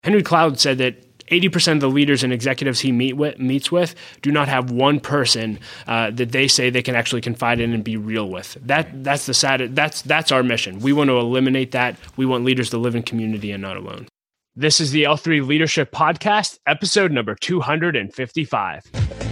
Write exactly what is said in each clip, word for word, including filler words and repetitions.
Henry Cloud said that eighty percent of the leaders and executives he meet with, meets with do not have one person uh, that they say they can actually confide in and be real with. That that's the sad. That's that's our mission. We want to eliminate that. We want leaders to live in community and not alone. This is the L three Leadership Podcast, episode number two hundred fifty-five.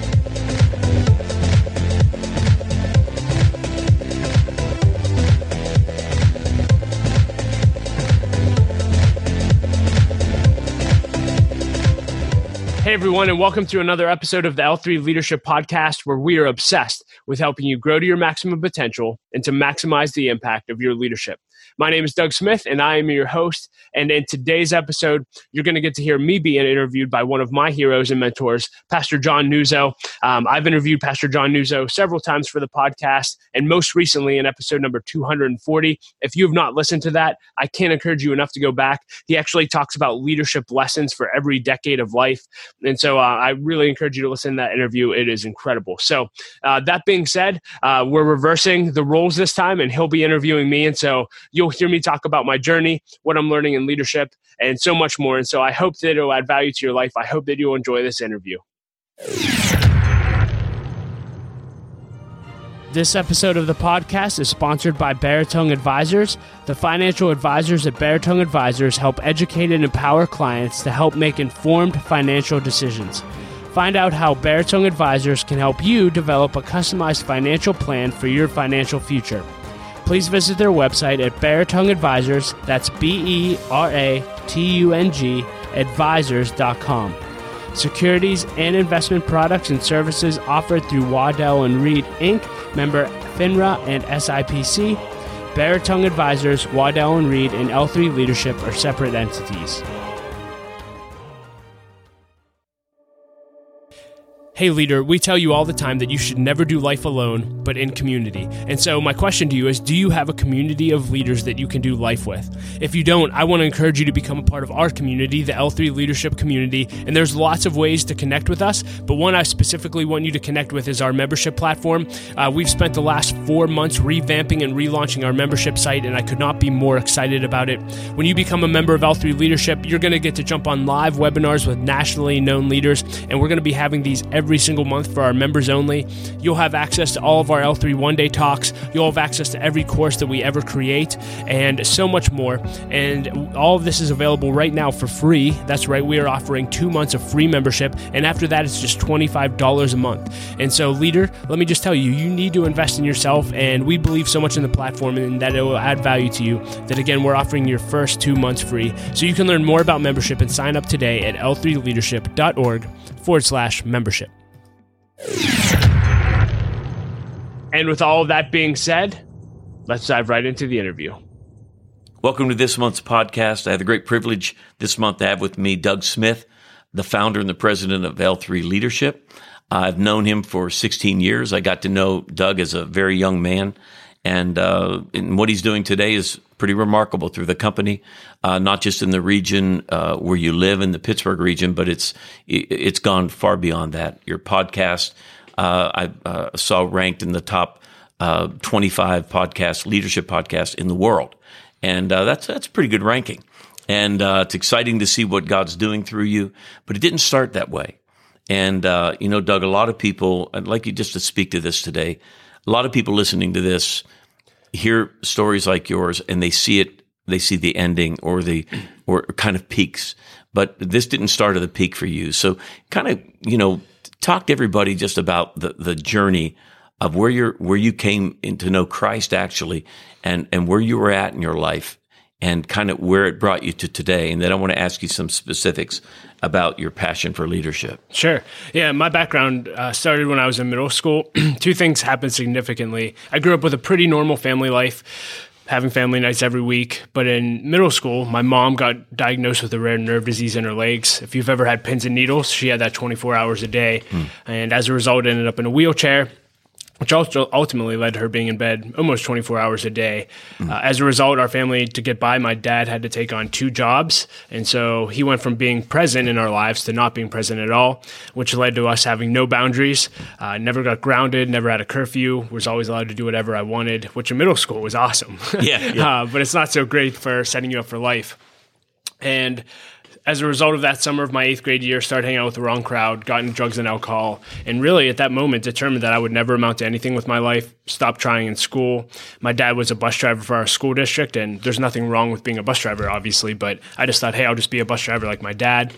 Hey everyone, and welcome to another episode of the L three Leadership Podcast, where we are obsessed with helping you grow to your maximum potential and to maximize the impact of your leadership. My name is Doug Smith, and I am your host. And in today's episode, you're going to get to hear me being interviewed by one of my heroes and mentors, Pastor John Nuzzo. Um, I've interviewed Pastor John Nuzzo several times for the podcast, and most recently in episode number two hundred forty. If you have not listened to that, I can't encourage you enough to go back. He actually talks about leadership lessons for every decade of life. And so uh, I really encourage you to listen to that interview. It is incredible. So uh, that being said, uh, we're reversing the roles this time, and he'll be interviewing me. And so you'll hear me talk about my journey, what I'm learning in leadership, and so much more. And so I hope that it'll add value to your life. I hope that you'll enjoy this interview. This episode of the podcast is sponsored by Baratung Advisors. The financial advisors at Baratung Advisors help educate and empower clients to help make informed financial decisions. Find out how Baratung Advisors can help you develop a customized financial plan for your financial future. Please visit their website at Baratung Advisors, that's B E R A T U N G, advisors dot com. Securities and investment products and services offered through Waddell and Reed, Incorporated, member FINRA and S I P C. Baratung Advisors, Waddell and Reed, and L three Leadership are separate entities. Hey leader, we tell you all the time that you should never do life alone, but in community. And so my question to you is, do you have a community of leaders that you can do life with? If you don't, I want to encourage you to become a part of our community, the L three Leadership Community. And there's lots of ways to connect with us, but one I specifically want you to connect with is our membership platform. Uh, we've spent the last four months revamping and relaunching our membership site, and I could not be more excited about it. When you become a member of L three Leadership, you're going to get to jump on live webinars with nationally known leaders, and we're going to be having these every single month for our members only. You'll have access to all of our L three one-day talks. You'll have access to every course that we ever create and so much more. And all of this is available right now for free. That's right. We are offering two months of free membership. And after that, it's just twenty-five dollars a month. And so, leader, let me just tell you, you need to invest in yourself. And we believe so much in the platform and that it will add value to you that, again, we're offering your first two months free. So you can learn more about membership and sign up today at L three leadership dot org forward slash membership. And with all of that being said, let's dive right into the interview. Welcome to this month's podcast. I have the great privilege this month to have with me Doug Smith, the founder and the president of L three Leadership. I've known him for sixteen years. I got to know Doug as a very young man, and, uh, and what he's doing today is pretty remarkable through the company, uh, not just in the region uh, where you live in the Pittsburgh region, but it's it's gone far beyond that. Your podcast, uh, I uh, saw ranked in the top uh, twenty-five podcast leadership podcasts in the world, and uh, that's that's a pretty good ranking. And uh, it's exciting to see what God's doing through you, but it didn't start that way. And uh, you know, Doug, a lot of people, I'd like you just to speak to this today. A lot of people listening to this hear stories like yours and they see it, they see the ending or the, or kind of peaks, but this didn't start at the peak for you. So kind of, you know, talk to everybody just about the, the journey of where you're, where you came in to know Christ actually, and, and where you were at in your life and kind of where it brought you to today. And then I want to ask you some specifics about your passion for leadership. Sure. Yeah, my background uh, started when I was in middle school. Two things happened significantly. I grew up with a pretty normal family life, having family nights every week. But in middle school, my mom got diagnosed with a rare nerve disease in her legs. If you've ever had pins and needles, she had that twenty-four hours a day. Mm. And as a result, ended up in a wheelchair, which also ultimately led to her being in bed almost twenty-four hours a day. Mm. Uh, as a result, our family, to get by, my dad had to take on two jobs. And so he went from being present in our lives to not being present at all, which led to us having no boundaries, uh, never got grounded, never had a curfew, was always allowed to do whatever I wanted, which in middle school was awesome. Yeah, yeah. uh, but it's not so great for setting you up for life. And as a result of that summer of my eighth grade year, started hanging out with the wrong crowd, got into drugs and alcohol, and really at that moment determined that I would never amount to anything with my life, stopped trying in school. My dad was a bus driver for our school district, and there's nothing wrong with being a bus driver, obviously, but I just thought, hey, I'll just be a bus driver like my dad.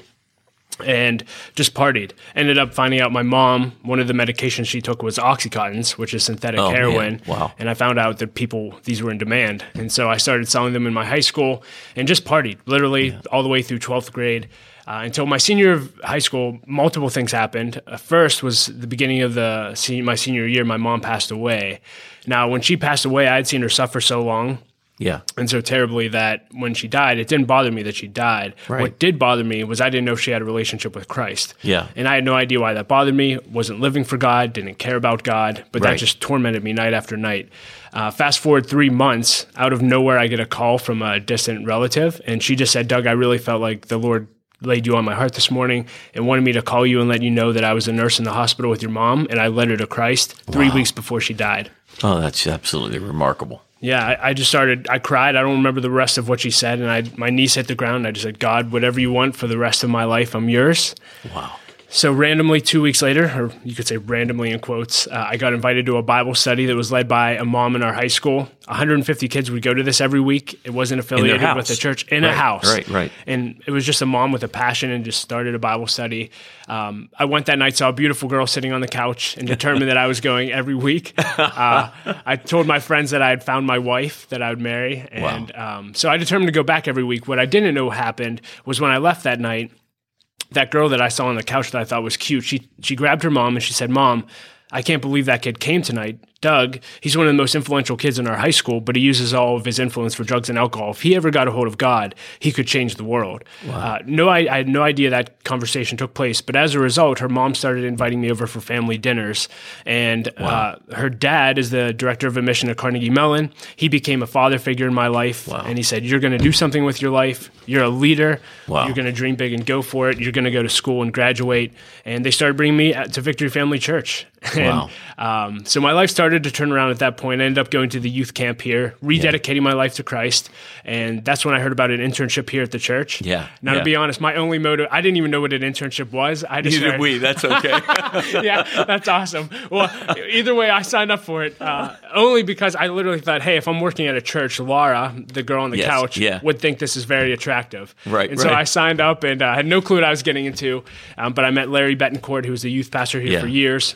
And just partied. Ended up finding out my mom, one of the medications she took was Oxycontins, which is synthetic oh, heroin. Man. Wow. And I found out that people, these were in demand. And so I started selling them in my high school and just partied, literally yeah. all the way through twelfth grade. Uh, until my senior year of high school, multiple things happened. Uh, first was the beginning of the sen- my senior year, my mom passed away. Now, when she passed away, I had seen her suffer so long. Yeah. And so terribly that when she died, it didn't bother me that she died. Right. What did bother me was I didn't know she had a relationship with Christ. Yeah. And I had no idea why that bothered me, wasn't living for God, didn't care about God, but right. that just tormented me night after night. Uh, fast forward three months, out of nowhere, I get a call from a distant relative, and she just said, Doug, I really felt like the Lord laid you on my heart this morning and wanted me to call you and let you know that I was a nurse in the hospital with your mom, and I led her to Christ three wow. weeks before she died. Oh, that's absolutely remarkable. Yeah, I, I just started, I cried. I don't remember the rest of what she said. And I, my knees hit the ground. And I just said, God, whatever you want for the rest of my life, I'm yours. Wow. So randomly, two weeks later, or you could say randomly in quotes, uh, I got invited to a Bible study that was led by a mom in our high school. one hundred fifty kids would go to this every week. It wasn't affiliated with a church. In right, a house. Right, right. And it was just a mom with a passion and just started a Bible study. Um, I went that night, saw a beautiful girl sitting on the couch and determined that I was going every week. Uh, I told my friends that I had found my wife that I would marry. And wow. um, so I determined to go back every week. What I didn't know happened was when I left that night, that girl that I saw on the couch that I thought was cute, she she grabbed her mom and she said, Mom, I can't believe that kid came tonight. Doug, he's one of the most influential kids in our high school, but he uses all of his influence for drugs and alcohol. If he ever got a hold of God, he could change the world. Wow. Uh, no, I, I had no idea that conversation took place, but as a result, her mom started inviting me over for family dinners, and wow. uh, her dad is the director of admission at Carnegie Mellon. He became a father figure in my life, wow. and he said, you're going to do something with your life. You're a leader. Wow. You're going to dream big and go for it. You're going to go to school and graduate. And they started bringing me to Victory Family Church. And, wow. um, so my life started to turn around at that point. I ended up going to the youth camp here, rededicating yeah. my life to Christ. And that's when I heard about an internship here at the church. Yeah. Now, yeah. to be honest, my only motive, I didn't even know what an internship was. I just Neither heard, we. That's okay. Yeah, that's awesome. Well, either way, I signed up for it uh, only because I literally thought, hey, if I'm working at a church, Laura, the girl on the yes. couch, yeah. would think this is very attractive. Right, And right. so I signed up and uh, had no clue what I was getting into. Um, but I met Larry Betancourt, who was the youth pastor here yeah. for years.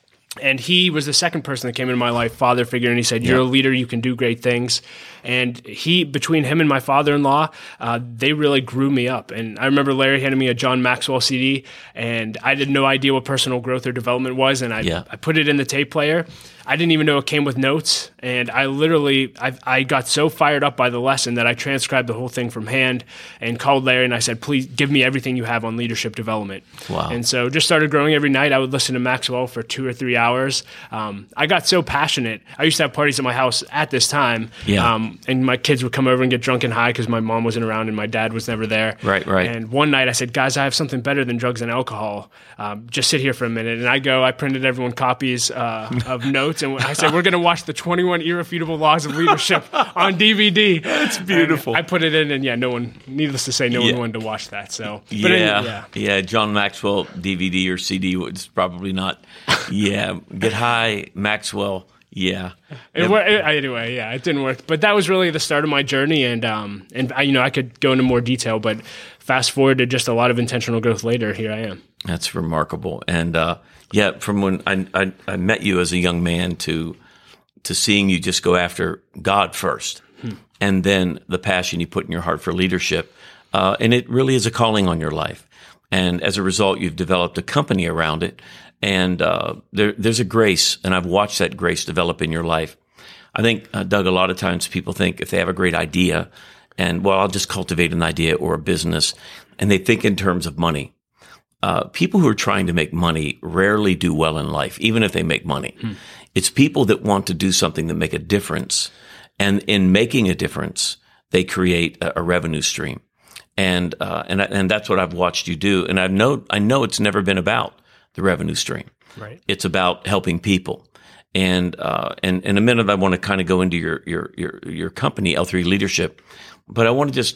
And he was the second person that came into my life, father figure, and he said, you're yeah. a leader, you can do great things. And he, between him and my father-in-law, uh, they really grew me up. And I remember Larry handed me a John Maxwell C D, and I had no idea what personal growth or development was, and I, yeah. I put it in the tape player. I didn't even know it came with notes, and I literally, I, I got so fired up by the lesson that I transcribed the whole thing from hand and called Larry, and I said, please give me everything you have on leadership development. Wow. And so just started growing every night. I would listen to Maxwell for two or three hours. Um, I got so passionate. I used to have parties at my house at this time, yeah. um, and my kids would come over and get drunk and high because my mom wasn't around and my dad was never there. Right, right. And one night I said, guys, I have something better than drugs and alcohol. Um, just sit here for a minute. And I go, I printed everyone copies uh, of notes, and I said, we're going to watch the twenty-one Irrefutable Laws of Leadership on D V D. That's beautiful. And I put it in, and yeah, no one, needless to say, no yeah. one wanted to watch that. So, but yeah, anyway, yeah, yeah. John Maxwell D V D or C D was probably not. Yeah, Get High, Maxwell. Yeah. It, it, anyway, yeah, it didn't work, but that was really the start of my journey, and um, and I, you know, I could go into more detail, but fast forward to just a lot of intentional growth later, here I am. That's remarkable, and uh, yeah, from when I, I I met you as a young man to to seeing you just go after God first, hmm. and then the passion you put in your heart for leadership, uh, and it really is a calling on your life, and as a result, you've developed a company around it. And uh, there, there's a grace, and I've watched that grace develop in your life. I think, uh, Doug, a lot of times people think if they have a great idea, and, well, I'll just cultivate an idea or a business, and they think in terms of money. Uh, people who are trying to make money rarely do well in life, even if they make money. Hmm. It's people that want to do something that make a difference, and in making a difference, they create a, a revenue stream. And uh, and and that's what I've watched you do. And I know I know it's never been about the revenue stream. Right. It's about helping people. And uh, and in a minute, I want to kind of go into your your your your company, L three Leadership, but I want to just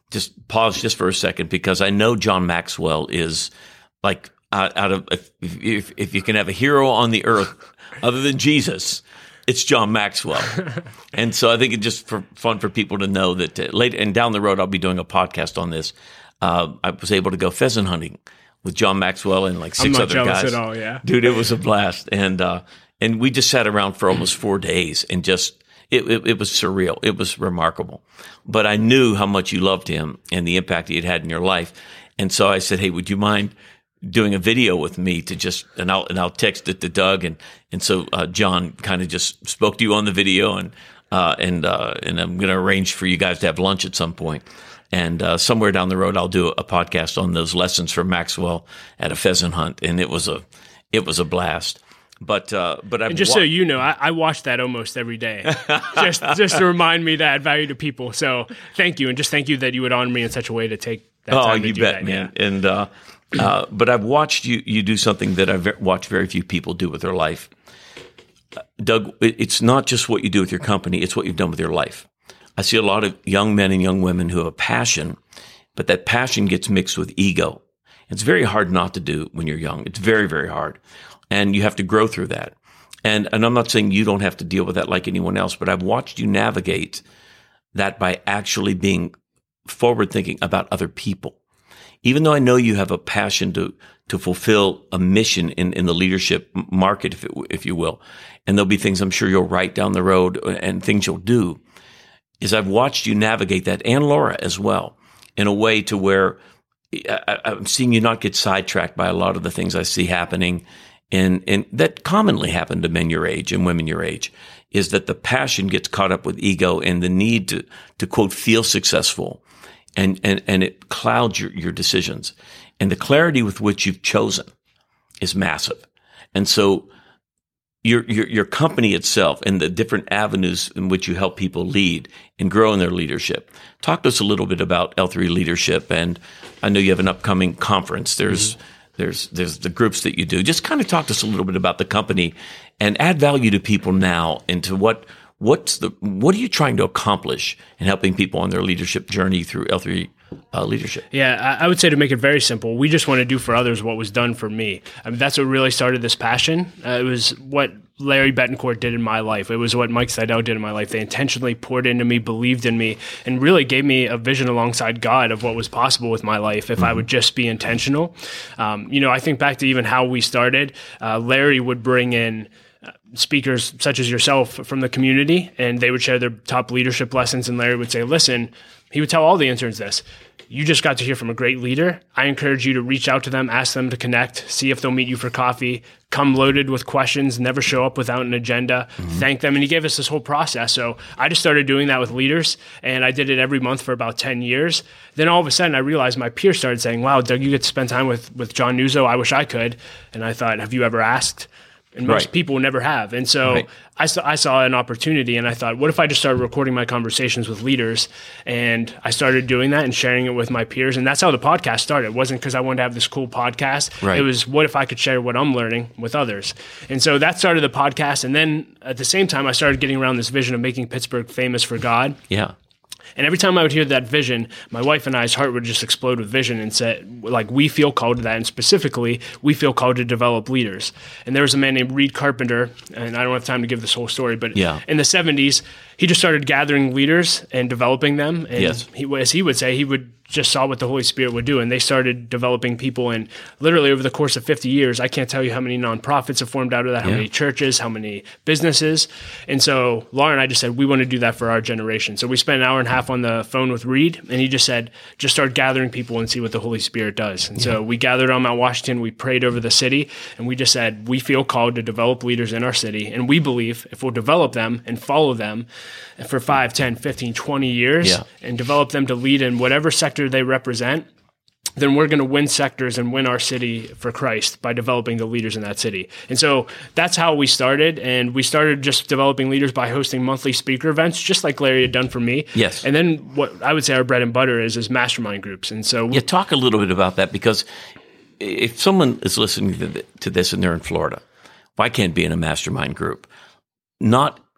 just pause just for a second, because I know John Maxwell is like out, out of if, if if you can have a hero on the earth other than Jesus, it's John Maxwell. And so I think it's just for fun for people to know that uh, late and down the road I'll be doing a podcast on this. Uh, I was able to go pheasant hunting with John Maxwell and like six I'm not other jealous guys. At all, yeah. Dude, it was a blast, and uh, and we just sat around for almost four days and just. It, it, it was surreal. It was remarkable. But I knew how much you loved him and the impact he had had in your life. And so I said, hey, would you mind doing a video with me to just, and I'll, and I'll text it to Doug. And, and so, uh, John kind of just spoke to you on the video, and, uh, and, uh, and I'm going to arrange for you guys to have lunch at some point. And, uh, somewhere down the road, I'll do a podcast on those lessons from Maxwell at a pheasant hunt. And it was a, it was a blast. But uh, but I've and just wa- so you know, I, I watch that almost every day, just just to remind me to add value to people. So thank you, and just thank you that you would honor me in such a way to take that oh, time to you do bet, that. man. Yeah. And uh, uh, but I've watched you you do something that I've watched very few people do with their life. Uh, Doug, it, it's not just what you do with your company; it's what you've done with your life. I see a lot of young men and young women who have a passion, but that passion gets mixed with ego. It's very hard not to do when you're young. It's very very hard. And you have to grow through that. And and I'm not saying you don't have to deal with that like anyone else, but I've watched you navigate that by actually being forward thinking about other people. Even though I know you have a passion to to fulfill a mission in, in the leadership market, if it, if you will, and there'll be things I'm sure you'll write down the road and things you'll do, is I've watched you navigate that, and Laura as well, in a way to where I, I'm seeing you not get sidetracked by a lot of the things I see happening. And, and that commonly happen to men your age and women your age, is that the passion gets caught up with ego and the need to, to quote, feel successful, and, and, and it clouds your, your decisions. And the clarity with which you've chosen is massive. And so your, your, your company itself and the different avenues in which you help people lead and grow in their leadership. Talk to us a little bit about L three Leadership. And I know you have an upcoming conference. There's, mm-hmm. There's there's the groups that you do. Just kind of talk to us a little bit about the company and add value to people now into what what's the what are you trying to accomplish in helping people on their leadership journey through L three uh, Leadership? Yeah, I would say, to make it very simple, we just want to do for others what was done for me. I mean, that's what really started this passion. Uh, it was what Larry Betancourt did in my life. It was what Mike Seidel did in my life. They intentionally poured into me, believed in me, and really gave me a vision alongside God of what was possible with my life if mm-hmm. I would just be intentional. Um, you know, I think back to even how we started. Uh, Larry would bring in uh, speakers such as yourself from the community, and they would share their top leadership lessons, and Larry would say, listen, he would tell all the interns this: you just got to hear from a great leader. I encourage you to reach out to them, ask them to connect, see if they'll meet you for coffee, come loaded with questions, never show up without an agenda, mm-hmm. thank them. And he gave us this whole process. So I just started doing that with leaders, and I did it every month for about ten years. Then all of a sudden I realized my peers started saying, wow, Doug, you get to spend time with, with John Nuzzo. I wish I could. And I thought, have you ever asked? And most right. people never have. And so right. I, saw, I saw an opportunity, and I thought, what if I just started recording my conversations with leaders? And I started doing that and sharing it with my peers. And that's how the podcast started. It wasn't because I wanted to have this cool podcast. Right. It was, what if I could share what I'm learning with others? And so that started the podcast. And then at the same time, I started getting around this vision of making Pittsburgh famous for God. Yeah. And every time I would hear that vision, my wife and I's heart would just explode with vision, and say, like, we feel called to that. And specifically, we feel called to develop leaders. And there was a man named Reed Carpenter, and I don't have time to give this whole story, but yeah. in the seventies, he just started gathering leaders and developing them. And yes. he, as he would say, he would just saw what the Holy Spirit would do. And they started developing people. And literally over the course of fifty years, I can't tell you how many nonprofits have formed out of that, how yeah. many churches, how many businesses. And so Laura and I just said, we want to do that for our generation. So we spent an hour and a half on the phone with Reed, and he just said, just start gathering people and see what the Holy Spirit does. And yeah. so we gathered on Mount Washington, we prayed over the city, and we just said, we feel called to develop leaders in our city. And we believe if we'll develop them and follow them for five, ten, fifteen, twenty years yeah. and develop them to lead in whatever sector they represent, then we're going to win sectors and win our city for Christ by developing the leaders in that city. And so that's how we started. And we started just developing leaders by hosting monthly speaker events, just like Larry had done for me. Yes. And then what I would say our bread and butter is, is mastermind groups. And so yeah, talk a little bit about that, because if someone is listening to this and they're in Florida, why can't be in a mastermind group? Not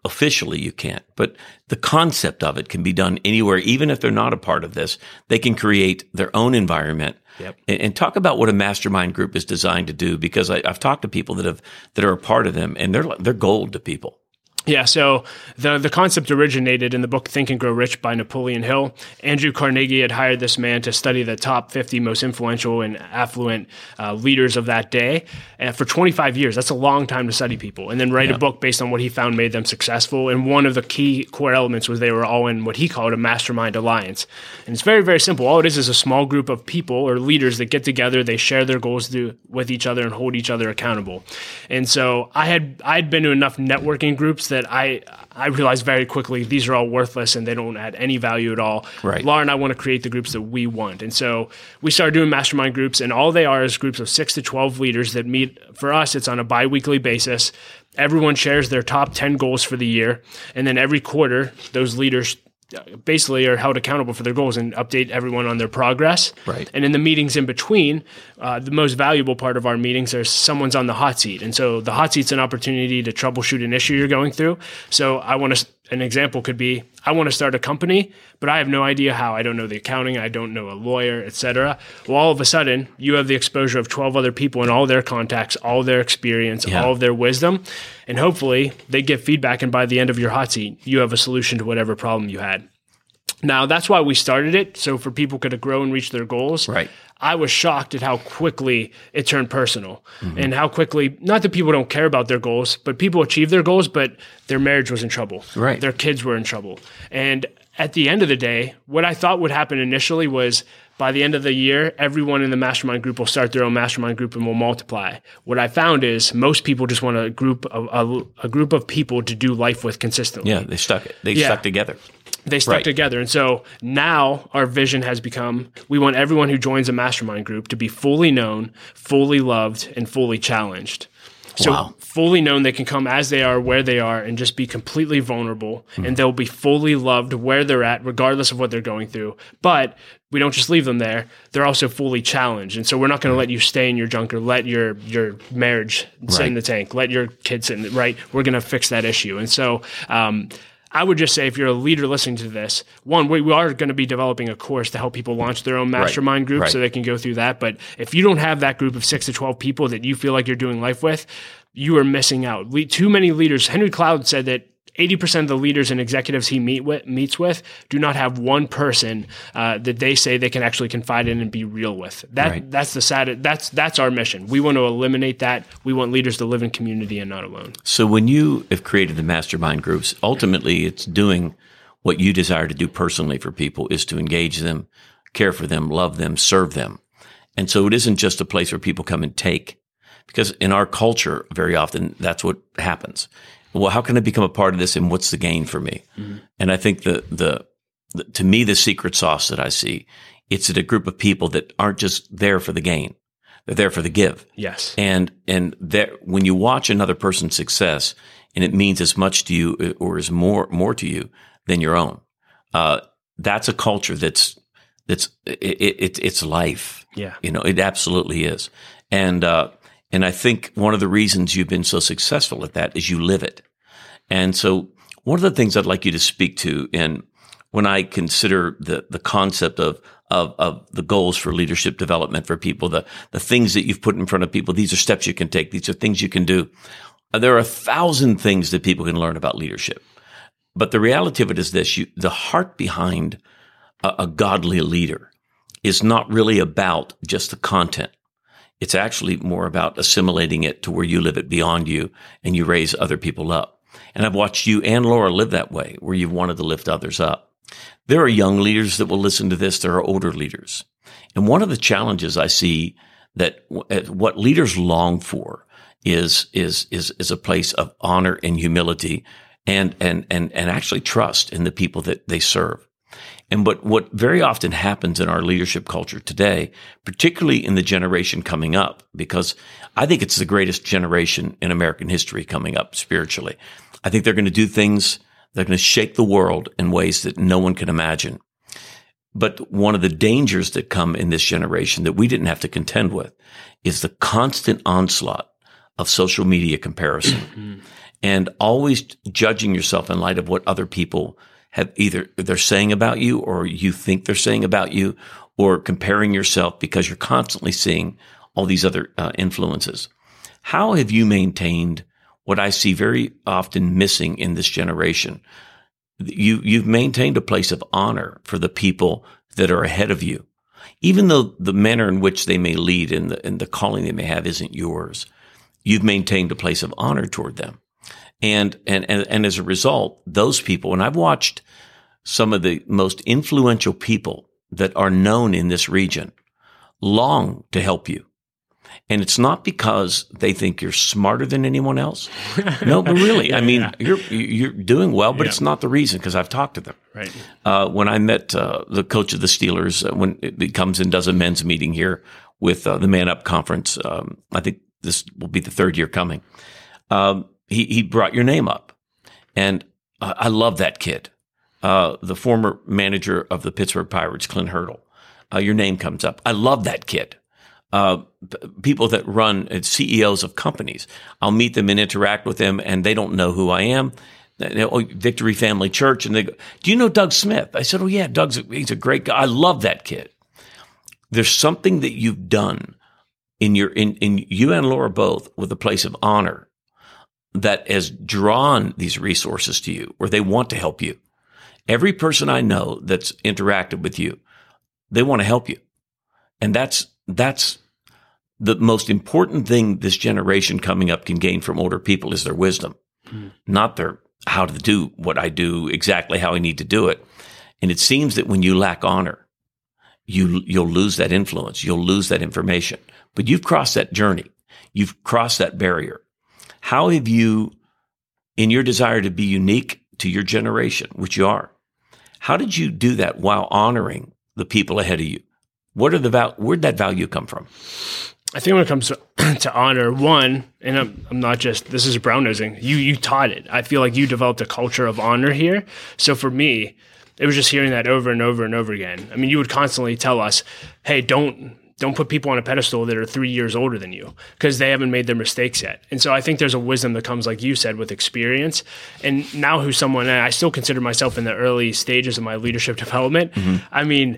officially you can't, but the concept of it can be done anywhere. Even if they're not a part of this, they can create their own environment. Yep. And, and talk about what a mastermind group is designed to do, because I, I've talked to people that have that are a part of them, and they're they're gold to people. Yeah, so the the concept originated in the book Think and Grow Rich by Napoleon Hill. Andrew Carnegie had hired this man to study the top fifty most influential and affluent uh, leaders of that day. And for twenty-five years, that's a long time to study people. And then write yeah. a book based on what he found made them successful. And one of the key core elements was they were all in what he called a mastermind alliance. And it's very, very simple. All it is is a small group of people or leaders that get together, they share their goals to, with each other and hold each other accountable. And so I had I'd been to enough networking groups that I I realized very quickly these are all worthless and they don't add any value at all. Right. Laura and I want to create the groups that we want. And so we started doing mastermind groups, and all they are is groups of six to twelve leaders that meet. For us, it's on a bi-weekly basis. Everyone shares their top ten goals for the year. And then every quarter, those leaders basically are held accountable for their goals and update everyone on their progress. Right. And in the meetings in between, uh, the most valuable part of our meetings is someone's on the hot seat. And so the hot seat's an opportunity to troubleshoot an issue you're going through. So I want to, an example could be, I want to start a company, but I have no idea how. I don't know the accounting. I don't know a lawyer, et cetera. Well, all of a sudden, you have the exposure of twelve other people and all their contacts, all their experience, yeah. all of their wisdom. And hopefully they get feedback. And by the end of your hot seat, you have a solution to whatever problem you had. Now, that's why we started it, so for people could grow and reach their goals. Right. I was shocked at how quickly it turned personal, mm-hmm. and how quickly, not that people don't care about their goals, but people achieve their goals, but their marriage was in trouble. Right. Their kids were in trouble. And at the end of the day, what I thought would happen initially was by the end of the year, everyone in the mastermind group will start their own mastermind group and will multiply. What I found is most people just want a group of, a, a group of people to do life with consistently. Yeah, they stuck it. They yeah. stuck together. They stuck right. together. And so now our vision has become, we want everyone who joins a mastermind group to be fully known, fully loved, and fully challenged. So wow. fully known, they can come as they are, where they are, and just be completely vulnerable. Mm. And they'll be fully loved where they're at, regardless of what they're going through. But we don't just leave them there. They're also fully challenged. And so we're not going to let you stay in your junk or let your, your marriage sit right. in the tank, let your kids sit in the, right? We're going to fix that issue. And so, um, I would just say if you're a leader listening to this, one, we, we are going to be developing a course to help people launch their own mastermind right, group right. so they can go through that. But if you don't have that group of six to twelve people that you feel like you're doing life with, you are missing out. Le- too many leaders. Henry Cloud said that eighty percent of the leaders and executives he meet with, meets with do not have one person uh, that they say they can actually confide in and be real with. That right. That's the sad. That's that's our mission. We want to eliminate that. We want leaders to live in community and not alone. So when you have created the mastermind groups, ultimately it's doing what you desire to do personally for people, is to engage them, care for them, love them, serve them. And so it isn't just a place where people come and take, because in our culture, very often that's what happens. Well, how can I become a part of this, and what's the gain for me? Mm-hmm. And I think the, the, the, to me, the secret sauce that I see, it's at a group of people that aren't just there for the gain. They're there for the give. Yes. And, and there, when you watch another person's success and it means as much to you or is more, more to you than your own, uh, that's a culture that's, that's, it, it, it's life. Yeah. You know, it absolutely is. And, uh, And I think one of the reasons you've been so successful at that is you live it. And so one of the things I'd like you to speak to, and when I consider the the concept of of of the goals for leadership development for people, the the things that you've put in front of people, these are steps you can take, these are things you can do. There are a thousand things that people can learn about leadership. But the reality of it is this, you, the heart behind a, a godly leader is not really about just the content. It's actually more about assimilating it to where you live it beyond you and you raise other people up. And I've watched you and Laura live that way, where you've wanted to lift others up. There are young leaders that will listen to this. There are older leaders. And one of the challenges I see that what leaders long for is, is, is, is a place of honor and humility and, and, and, and actually trust in the people that they serve. And but what very often happens in our leadership culture today, particularly in the generation coming up, because I think it's the greatest generation in American history coming up spiritually. I think they're going to do things that are going to shake the world in ways that no one can imagine. But one of the dangers that come in this generation that we didn't have to contend with is the constant onslaught of social media comparison. and always judging yourself in light of what other people have either they're saying about you or you think they're saying about you, or comparing yourself because you're constantly seeing all these other uh, influences. How have you maintained what I see very often missing in this generation? You, you've maintained a place of honor for the people that are ahead of you, even though the manner in which they may lead and the, and the calling they may have isn't yours. You've maintained a place of honor toward them. And, and, and, and as a result, those people, and I've watched some of the most influential people that are known in this region long to help you. And it's not because they think you're smarter than anyone else. No, but really, yeah, I mean, yeah. you're you're doing well, but yeah. it's not the reason, because I've talked to them. Right. Uh, when I met uh, the coach of the Steelers, uh, when he comes and does a men's meeting here with uh, the Man Up Conference, um, I think this will be the third year coming. Um, he he brought your name up, and uh, I love that kid. Uh, the former manager of the Pittsburgh Pirates, Clint Hurdle, uh, your name comes up. I love that kid. Uh, people that run uh, C E Os of companies, I'll meet them and interact with them, and they don't know who I am. They, oh, Victory Family Church, and they go, "Do you know Doug Smith?" I said, "Oh yeah, Doug's a, he's a great guy. I love that kid." There's something that you've done in your in in you and Laura both with a place of honor that has drawn these resources to you, where they want to help you. Every person I know that's interacted with you, they want to help you, and that's that's. The most important thing this generation coming up can gain from older people is their wisdom, mm. not their how to do what I do, exactly how I need to do it. And it seems that when you lack honor, you, you'll lose that influence. You'll lose that information. But you've crossed that journey. You've crossed that barrier. How have you, in your desire to be unique to your generation, which you are, how did you do that while honoring the people ahead of you? What are the val- where'd that value come from? I think when it comes to, to honor, one, and I'm, I'm not just, this is brown nosing, you, you taught it. I feel like you developed a culture of honor here. So for me, it was just hearing that over and over and over again. I mean, you would constantly tell us, hey, don't, don't put people on a pedestal that are three years older than you, because they haven't made their mistakes yet. And so I think there's a wisdom that comes, like you said, with experience. And now who's someone, and I still consider myself in the early stages of my leadership development. Mm-hmm. I mean,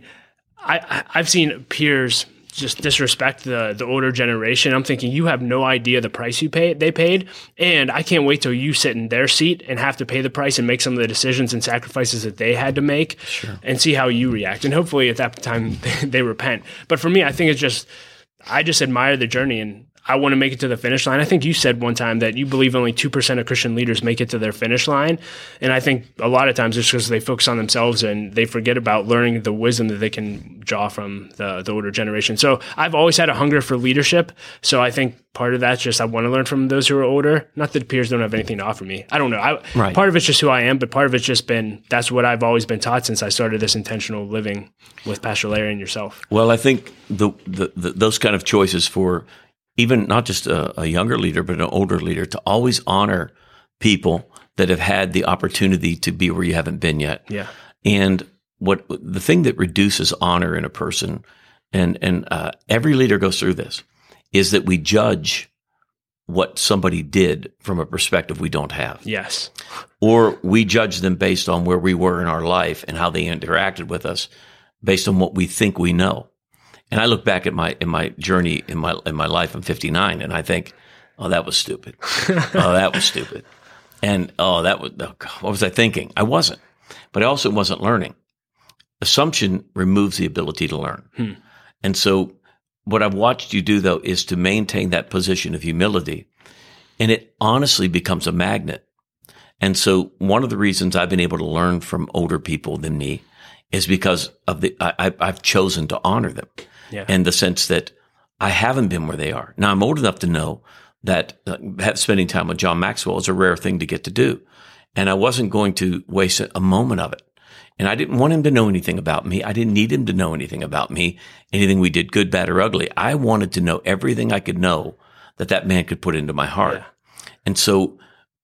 I, I've seen peers just disrespect the the older generation. I'm thinking, you have no idea the price you pay they paid, and I can't wait till you sit in their seat and have to pay the price and make some of the decisions and sacrifices that they had to make, sure. and see how you react. And hopefully at that time they, they repent. But for me, I think it's just, I just admire the journey, and I want to make it to the finish line. I think you said one time that you believe only two percent of Christian leaders make it to their finish line. And I think a lot of times it's because they focus on themselves and they forget about learning the wisdom that they can draw from the, the older generation. So I've always had a hunger for leadership. So I think part of that's just I want to learn from those who are older. Not that peers don't have anything to offer me. I don't know. I, right. Part of it's just who I am, but part of it's just been, that's what I've always been taught since I started this intentional living with Pastor Larry and yourself. Well, I think the, the, the those kind of choices for even not just a, a younger leader, but an older leader, to always honor people that have had the opportunity to be where you haven't been yet. Yeah. And what the thing that reduces honor in a person, and and uh, every leader goes through this, is that we judge what somebody did from a perspective we don't have. Yes. Or we judge them based on where we were in our life and how they interacted with us, based on what we think we know. And I look back at my in my journey in my in my life. I'm fifty-nine, and I think, oh, that was stupid. oh, that was stupid. And oh, that was oh, God, what was I thinking? I wasn't, but I also wasn't learning. Assumption removes the ability to learn. Hmm. And so, what I've watched you do though is to maintain that position of humility, and it honestly becomes a magnet. And so, one of the reasons I've been able to learn from older people than me is because of the I, I've chosen to honor them. Yeah. And the sense that I haven't been where they are. Now, I'm old enough to know that uh, spending time with John Maxwell is a rare thing to get to do. And I wasn't going to waste a moment of it. And I didn't want him to know anything about me. I didn't need him to know anything about me, anything we did, good, bad, or ugly. I wanted to know everything I could know that that man could put into my heart. Yeah. And so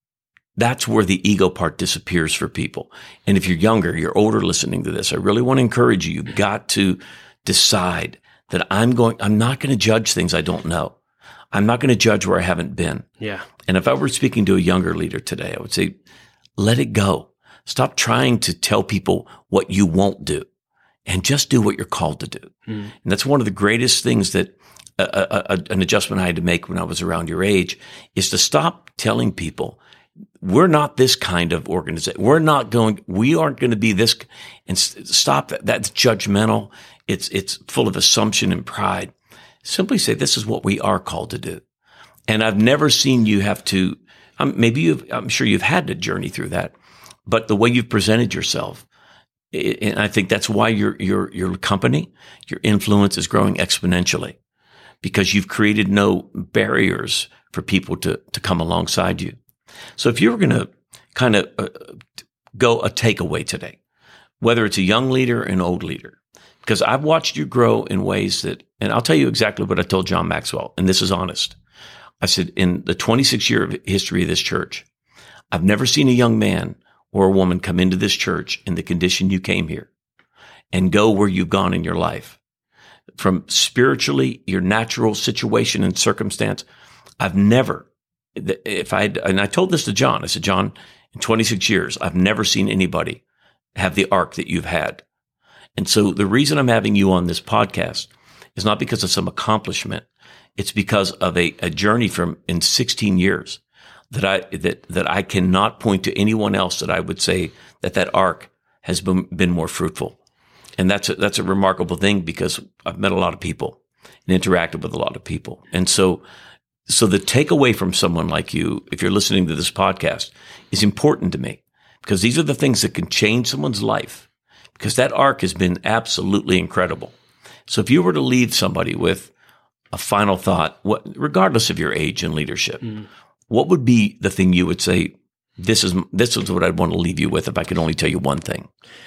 that's where the ego part disappears for people. And if you're younger, you're older listening to this, I really want to encourage you. You've got to decide that I'm going, I'm not going to judge things I don't know. I'm not going to judge where I haven't been. Yeah. And if I were speaking to a younger leader today, I would say, let it go. Stop trying to tell people what you won't do and just do what you're called to do. Mm. And that's one of the greatest things that a, a, a, an adjustment I had to make when I was around your age is to stop telling people, we're not this kind of organization. We're not going, we aren't going to be this, and stop that. That's judgmental. It's, it's full of assumption and pride. Simply say, this is what we are called to do. And I've never seen you have to, um, maybe you've, I'm sure you've had to journey through that, but the way you've presented yourself, it, and I think that's why your, your, your company, your influence is growing exponentially, because you've created no barriers for people to, to come alongside you. So if you were going to kind of uh, go a takeaway today, whether it's a young leader or an old leader, because I've watched you grow in ways that, and I'll tell you exactly what I told John Maxwell, and this is honest. I said, in the twenty-six year history of this church, I've never seen a young man or a woman come into this church in the condition you came here and go where you've gone in your life. From spiritually, your natural situation and circumstance, I've never, if I, and I told this to John, I said, John, in twenty-six years, I've never seen anybody have the arc that you've had. And so the reason I'm having you on this podcast is not because of some accomplishment. It's because of a, a journey from in sixteen years that I, that, that I cannot point to anyone else that I would say that that arc has been, been more fruitful. And that's a, that's a remarkable thing, because I've met a lot of people and interacted with a lot of people. And so, so the takeaway from someone like you, if you're listening to this podcast, is important to me, because these are the things that can change someone's life, because that arc has been absolutely incredible. So if you were to leave somebody with a final thought, what, regardless of your age and leadership, mm. what would be the thing you would say, this is, this is what I'd want to leave you with if I could only tell you one thing?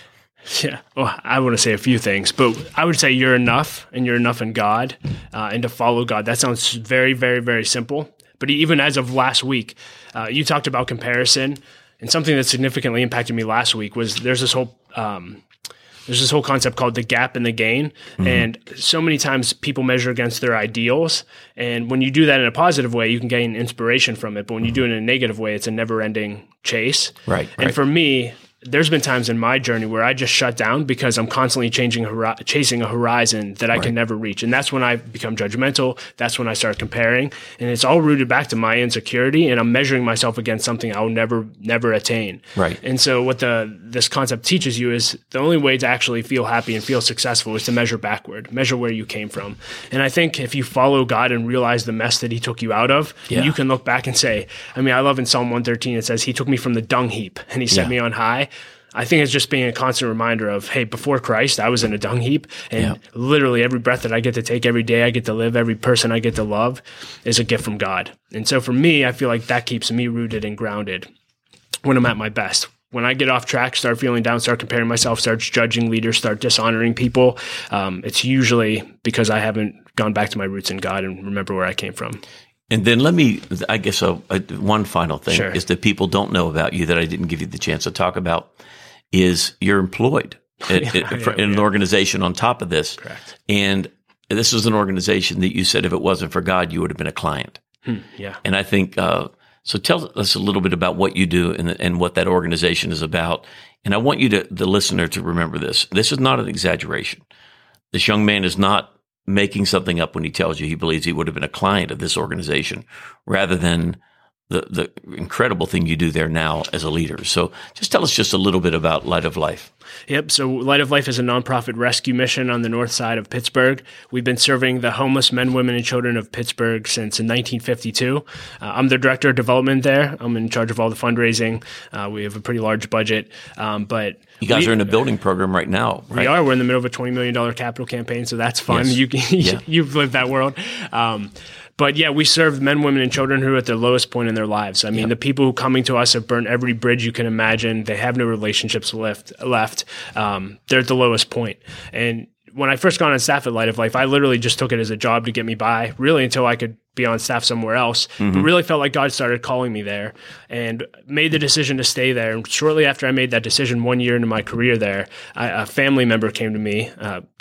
Yeah, well, I want to say a few things, but I would say you're enough, and you're enough in God, uh, and to follow God. That sounds very, very, very simple. But even as of last week, uh, you talked about comparison, and something that significantly impacted me last week was there's this whole um, there's this whole concept called the gap and the gain. Mm-hmm. And so many times people measure against their ideals. And when you do that in a positive way, you can gain inspiration from it. But when you do it in a negative way, it's a never-ending chase. Right. And right. for me, there's been times in my journey where I just shut down because I'm constantly changing, hori- chasing a horizon that I right. can never reach. And that's when I become judgmental. That's when I start comparing. And it's all rooted back to my insecurity. And I'm measuring myself against something I'll never, never attain. Right. And so what the this concept teaches you is the only way to actually feel happy and feel successful is to measure backward, measure where you came from. And I think if you follow God and realize the mess that he took you out of, yeah. you can look back and say, I mean, I love in Psalm one thirteen, it says, he took me from the dung heap and he set yeah. me on high. I think it's just being a constant reminder of, hey, before Christ, I was in a dung heap, and yeah. literally every breath that I get to take, every day I get to live, every person I get to love is a gift from God. And so for me, I feel like that keeps me rooted and grounded when I'm at my best. When I get off track, start feeling down, start comparing myself, start judging leaders, start dishonoring people, um, it's usually because I haven't gone back to my roots in God and remember where I came from. And then let me, I guess, uh, uh, one final thing sure. is that people don't know about you that I didn't give you the chance to talk about. Is you're employed at, yeah, at, yeah, in an yeah. organization on top of this. Correct. And this is an organization that you said if it wasn't for God, you would have been a client. Hmm, yeah. And I think, uh, so tell us a little bit about what you do and, and what that organization is about. And I want you to, the listener, to remember this. This is not an exaggeration. This young man is not making something up when he tells you he believes he would have been a client of this organization rather than the the incredible thing you do there now as a leader. So just tell us just a little bit about Light of Life. Yep. So Light of Life is a nonprofit rescue mission on the north side of Pittsburgh. We've been serving the homeless men, women, and children of Pittsburgh since nineteen fifty-two. Uh, I'm the director of development there. I'm in charge of all the fundraising. Uh, we have a pretty large budget, um, but you guys we, are in a building program right now, right? We are. We're in the middle of a twenty million dollars capital campaign, so that's fun. Yes. You, yeah. You've lived that world. Um, But yeah, we serve men, women, and children who are at their lowest point in their lives. I mean, yep. the people who coming to us have burned every bridge you can imagine. They have no relationships left. left. Um, they're at the lowest point. And when I first got on staff at Light of Life, I literally just took it as a job to get me by, really until I could be on staff somewhere else. Mm-hmm. But really felt like God started calling me there and made the decision to stay there. And shortly after I made that decision, one year into my career there, I, a family member came to me, uh,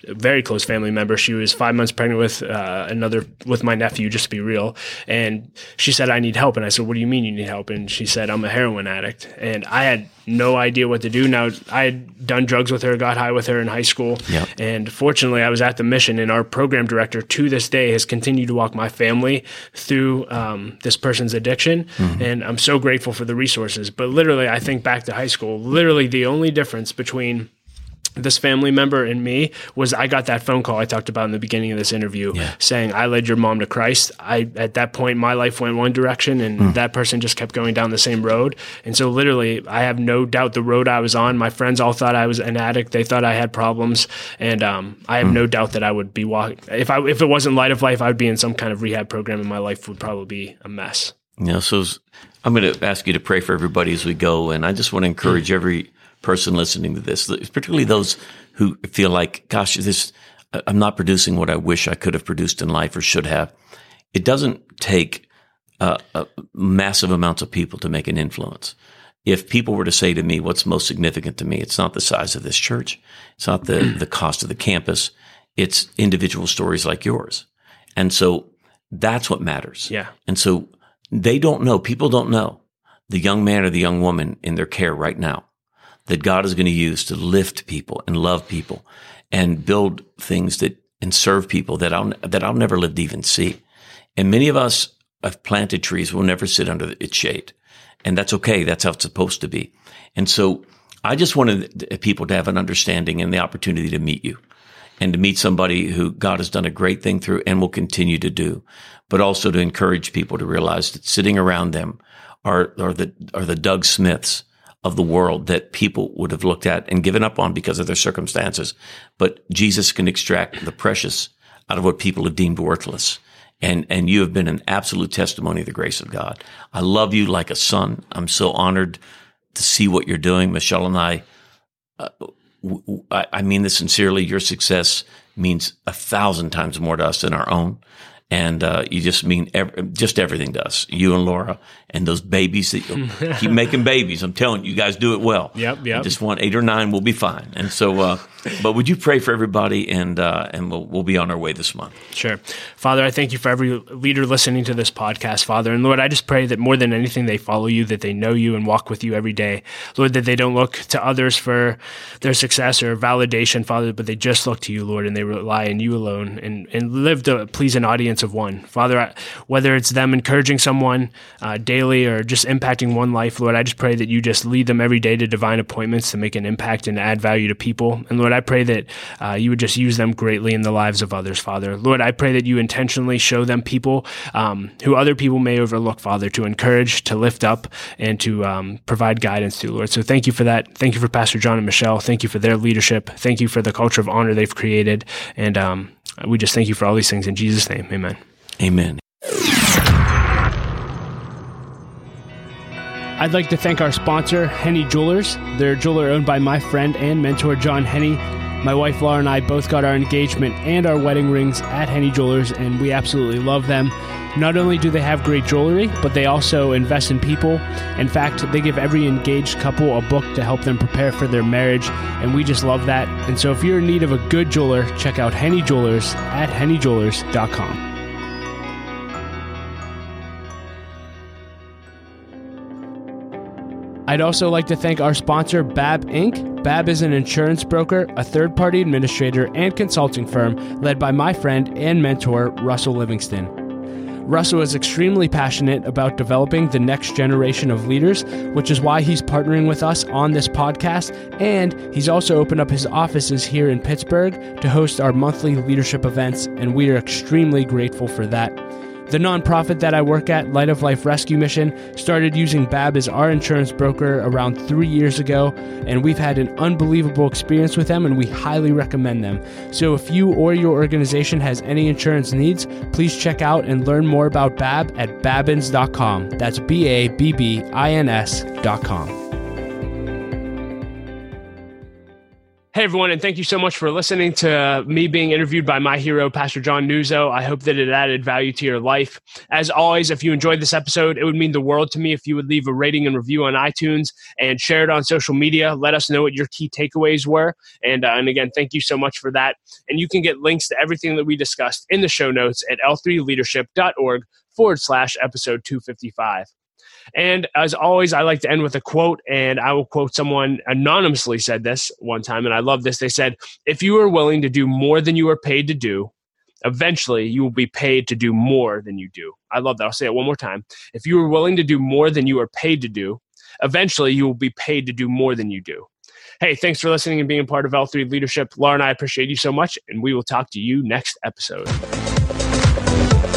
a very close family member. She was five months pregnant with uh, another, with my nephew, just to be real. And she said, I need help. And I said, what do you mean you need help? And she said, I'm a heroin addict. And I had no idea what to do. Now, I had done drugs with her, got high with her in high school. Yep. And fortunately, I was at the mission, and our program director to this day has continued to walk my family through um, this person's addiction. Mm-hmm. And I'm so grateful for the resources. But literally, I think back to high school, literally the only difference between this family member and me was I got that phone call I talked about in the beginning of this interview yeah. saying, I led your mom to Christ. I, at that point, my life went one direction, and mm. that person just kept going down the same road. And so literally, I have no doubt the road I was on, my friends all thought I was an addict. They thought I had problems. And um, I have mm. no doubt that I would be walking. If I, if it wasn't Light of Life, I would be in some kind of rehab program, and my life would probably be a mess. You know, so I'm going to ask you to pray for everybody as we go. And I just want to encourage mm. every person listening to this, particularly those who feel like, gosh, this, I'm not producing what I wish I could have produced in life or should have. It doesn't take uh, uh, massive amounts of people to make an influence. If people were to say to me, what's most significant to me, it's not the size of this church. It's not the, the cost of the campus. It's individual stories like yours. And so that's what matters. Yeah. And so they don't know, people don't know the young man or the young woman in their care right now that God is going to use to lift people and love people and build things that and serve people that I'll that I'll never live to even see. And many of us have planted trees will never sit under its shade, and that's okay. That's how it's supposed to be. And so I just wanted people to have an understanding and the opportunity to meet you, and to meet somebody who God has done a great thing through and will continue to do, but also to encourage people to realize that sitting around them are are the are the Doug Smiths of the world that people would have looked at and given up on because of their circumstances. But Jesus can extract the precious out of what people have deemed worthless. And, and you have been an absolute testimony of the grace of God. I love you like a son. I'm so honored to see what you're doing. Michelle and I, uh, w- w- I, I mean this sincerely. Your success means a thousand times more to us than our own. And uh, you just mean ev- just everything to us, you and Laura, and those babies that you keep making babies. I'm telling you, you guys do it well. Yep, yep. I just want eight or nine, we'll be fine. And so, uh, but would you pray for everybody, and uh, and we'll we'll be on our way this month. Sure. Father, I thank you for every leader listening to this podcast, Father. And Lord, I just pray that more than anything, they follow you, that they know you and walk with you every day. Lord, that they don't look to others for their success or validation, Father, but they just look to you, Lord, and they rely on you alone and, and live to please an audience of one. Father, whether it's them encouraging someone uh, daily or just impacting one life, Lord, I just pray that you just lead them every day to divine appointments to make an impact and add value to people. And Lord, I pray that uh, you would just use them greatly in the lives of others, Father. Lord, I pray that you intentionally show them people um, who other people may overlook, Father, to encourage, to lift up, and to um, provide guidance to, Lord. So thank you for that. Thank you for Pastor John and Michelle. Thank you for their leadership. Thank you for the culture of honor they've created. And um, we just thank you for all these things in Jesus' name. Amen. Amen. I'd like to thank our sponsor, Henny Jewelers. They're a jeweler owned by my friend and mentor, John Henny. My wife, Laura, and I both got our engagement and our wedding rings at Henny Jewelers, and we absolutely love them. Not only do they have great jewelry, but they also invest in people. In fact, they give every engaged couple a book to help them prepare for their marriage, and we just love that. And so if you're in need of a good jeweler, check out Henny Jewelers at henny jewelers dot com. I'd also like to thank our sponsor, B A B Incorporated. B A B is an insurance broker, a third-party administrator, and consulting firm led by my friend and mentor, Russell Livingston. Russell is extremely passionate about developing the next generation of leaders, which is why he's partnering with us on this podcast, and he's also opened up his offices here in Pittsburgh to host our monthly leadership events, and we are extremely grateful for that. The nonprofit that I work at, Light of Life Rescue Mission, started using B A B as our insurance broker around three years ago, and we've had an unbelievable experience with them, and we highly recommend them. So if you or your organization has any insurance needs, please check out and learn more about B A B at babbins dot com. That's B A B B I N S dot com. Hey, everyone, and thank you so much for listening to me being interviewed by my hero, Pastor John Nuzzo. I hope that it added value to your life. As always, if you enjoyed this episode, it would mean the world to me if you would leave a rating and review on iTunes and share it on social media. Let us know what your key takeaways were. And, uh, and again, thank you so much for that. And you can get links to everything that we discussed in the show notes at l three leadership dot org forward slash episode two fifty-five. And as always, I like to end with a quote, and I will quote someone anonymously said this one time, and I love this. They said, if you are willing to do more than you are paid to do, eventually you will be paid to do more than you do. I love that. I'll say it one more time. If you are willing to do more than you are paid to do, eventually you will be paid to do more than you do. Hey, thanks for listening and being a part of L three Leadership. Laura and I appreciate you so much, and we will talk to you next episode.